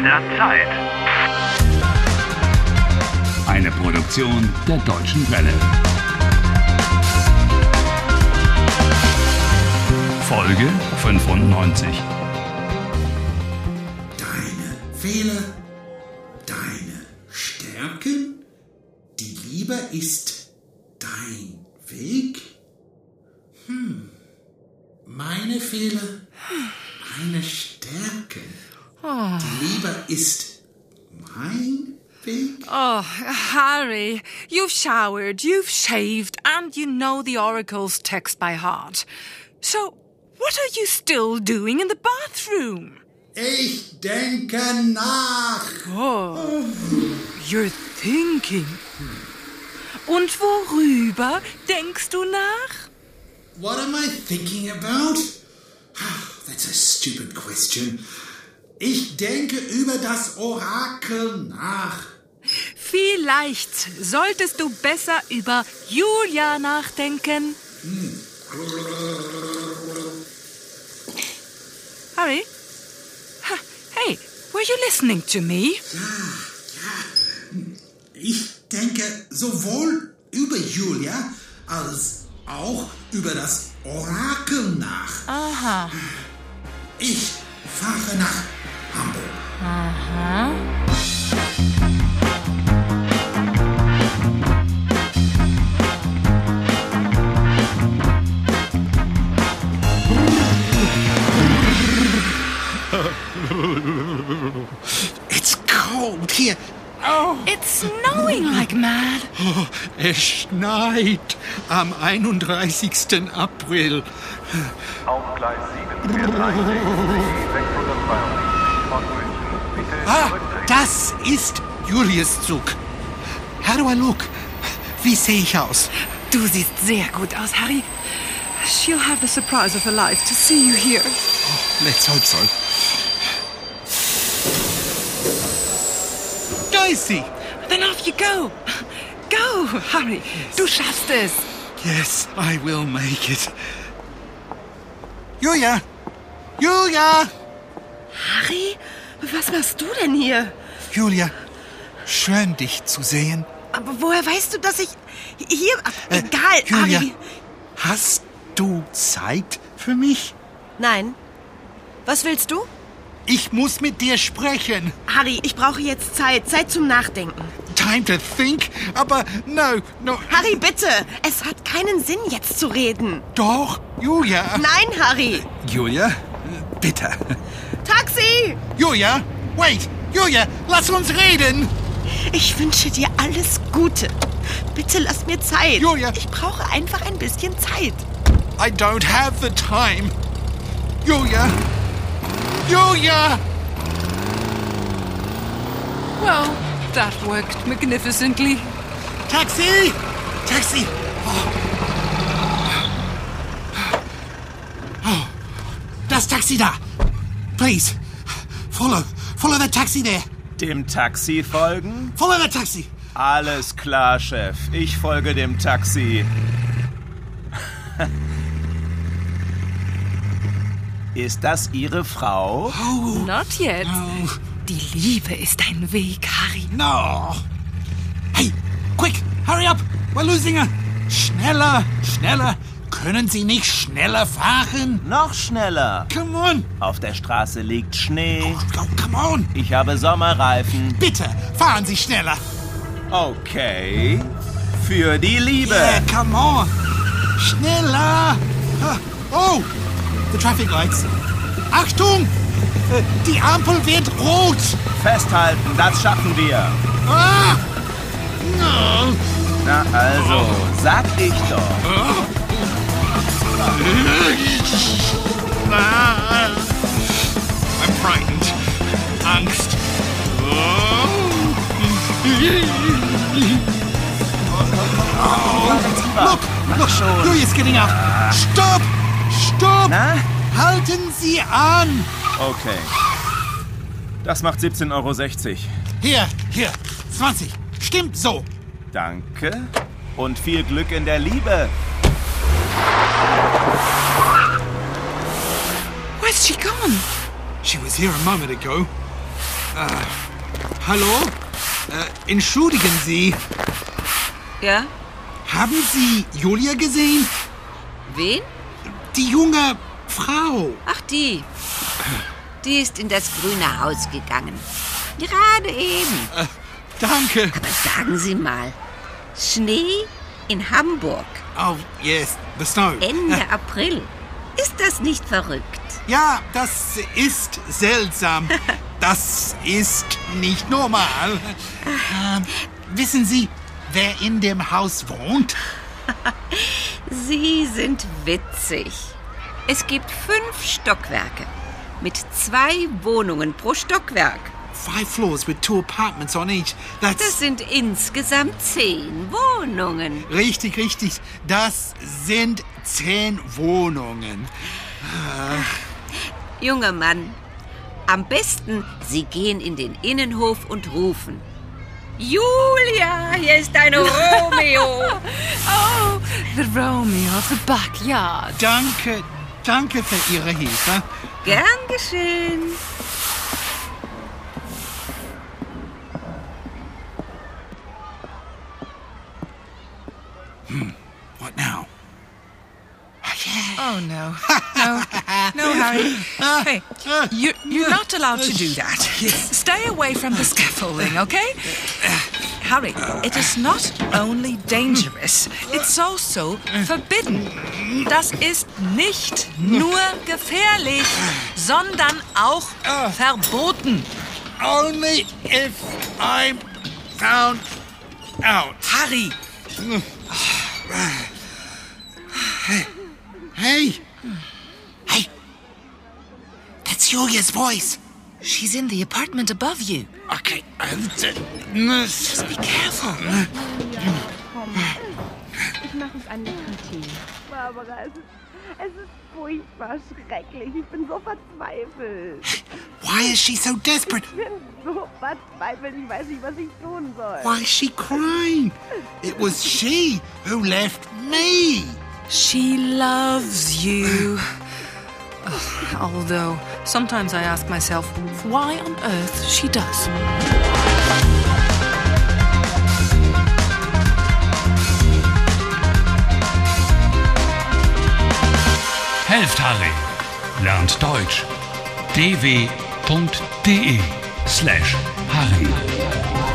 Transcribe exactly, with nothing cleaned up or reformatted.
der Zeit. Eine Produktion der Deutschen Welle. Folge fünfundneunzig. Deine Fehler, deine Stärken, die Liebe ist dein Weg. Hm. Meine Fehler, meine Stärken, die Liebe ist mein Weg. Oh, Harry, you've showered, you've shaved, and you know the Oracle's text by heart. So, what are you still doing in the bathroom? Ich denke nach. Oh, you're thinking. Und worüber denkst du nach? What am I thinking about? That's a stupid question. Ich denke über das Orakel nach. Vielleicht solltest du besser über Julia nachdenken. Hm. Harry? Hey, were you listening to me? Ja, ja. Ich denke sowohl über Julia als auch über das Orakel nach. Aha. Ich fahre nach Hamburg. Aha. It's cold here. Oh. It's snowing like mad. Oh, es schneit am einunddreißigsten April. Auf Gleis sieben fährt ein C sechshundertzweiundsiebzig von München. Bitte Ah, zurücktreten. das ist Julius Zug. How do I look? Wie sehe ich aus? Du siehst sehr gut aus, Harry. She'll have the surprise of her life to see you here. Oh, let's hope so. Da ist sie. Then off you go. Go, Harry. Du schaffst es. Yes, I will make it. Julia! Julia! Harry, was machst du denn hier? Julia, schön dich zu sehen. Aber woher weißt du, dass ich hier... Ach, Äh, egal, Julia, Harry. hast du Zeit für mich? Nein. Was willst du? Ich muss mit dir sprechen. Harry, ich brauche jetzt Zeit. Zeit zum Nachdenken. Time to think, aber no, no. Harry, bitte. Es hat keinen Sinn, jetzt zu reden. Doch, Julia. Nein, Harry. Julia, bitte. Taxi! Julia, wait. Julia, lass uns reden. Ich wünsche dir alles Gute. Bitte lass mir Zeit. Julia. Ich brauche einfach ein bisschen Zeit. I don't have the time. Julia. Julia! Well, that worked magnificently. Taxi! Taxi! Oh. Oh. Das Taxi da! Please, follow. Follow the taxi there. Dem Taxi folgen? Follow the taxi. Alles klar, Chef. Ich folge dem Taxi. Ist das Ihre Frau? Oh. Not yet. No. Die Liebe ist ein Weg, Harry. No. Hey, quick, hurry up. We're losing her. Schneller, schneller. Können Sie nicht schneller fahren? Noch schneller. Come on. Auf der Straße liegt Schnee. Oh, oh, come on. Ich habe Sommerreifen. Bitte, fahren Sie schneller. Okay. Für die Liebe. Yeah, come on. Schneller. Oh, the traffic lights. Achtung! Die Ampel wird rot. Festhalten, das schaffen wir. Ah! No. Na also, sag ich doch. Ah. I'm frightened. Angst. Oh. Look, look, Julius getting up. Stopp! Stopp! Na? Halten Sie an! Okay. Das macht siebzehn Euro sechzig. Hier, hier, zwanzig. Stimmt so. Danke und viel Glück in der Liebe. Where's she gone? She was here a moment ago. Hallo? Äh, entschuldigen Sie, Ja? haben Sie Julia gesehen? Wen? Die junge Frau. Ach, die. Die ist in das grüne Haus gegangen. Gerade eben. Äh, danke. Aber sagen Sie mal, Schnee in Hamburg, Oh, yes, the snow. Ende April. Ist das nicht verrückt? Ja, das ist seltsam. Das ist nicht normal. Ähm, wissen Sie, wer in dem Haus wohnt? Sie sind witzig. Es gibt fünf Stockwerke mit zwei Wohnungen pro Stockwerk. Five floors with two apartments on each. That's Das sind insgesamt zehn Wohnungen. richtig, richtig. Das sind zehn Wohnungen. Junger Mann, am besten Sie gehen in den Innenhof und rufen: Julia, hier ist dein Romeo. Oh, the Romeo of the backyard. Danke, danke für Ihre Hilfe. Gern geschehen. What now? Oh, no. No, no, Harry. Hey, you're, you're not allowed to do that. Stay away from the scaffolding, okay? Harry, it is not only dangerous, it's also forbidden. Das ist nicht nur gefährlich, sondern auch verboten. Only if I'm found out. Harry, Hey! Hey! That's Julia's voice. she's in the apartment above you. Okay. Just be careful. Ich mache uns einen leckeren Tee. Barbara, es ist, es ist furchtbar schrecklich. Ich bin so verzweifelt. Why is she so desperate? Ich bin so verzweifelt. Ich weiß nicht, was ich tun soll. Why is she crying? It was she who left me. She loves you. Ugh, although, sometimes I ask myself why on earth she does. Helft Harry. Lernt Deutsch. dw.de slash Harry.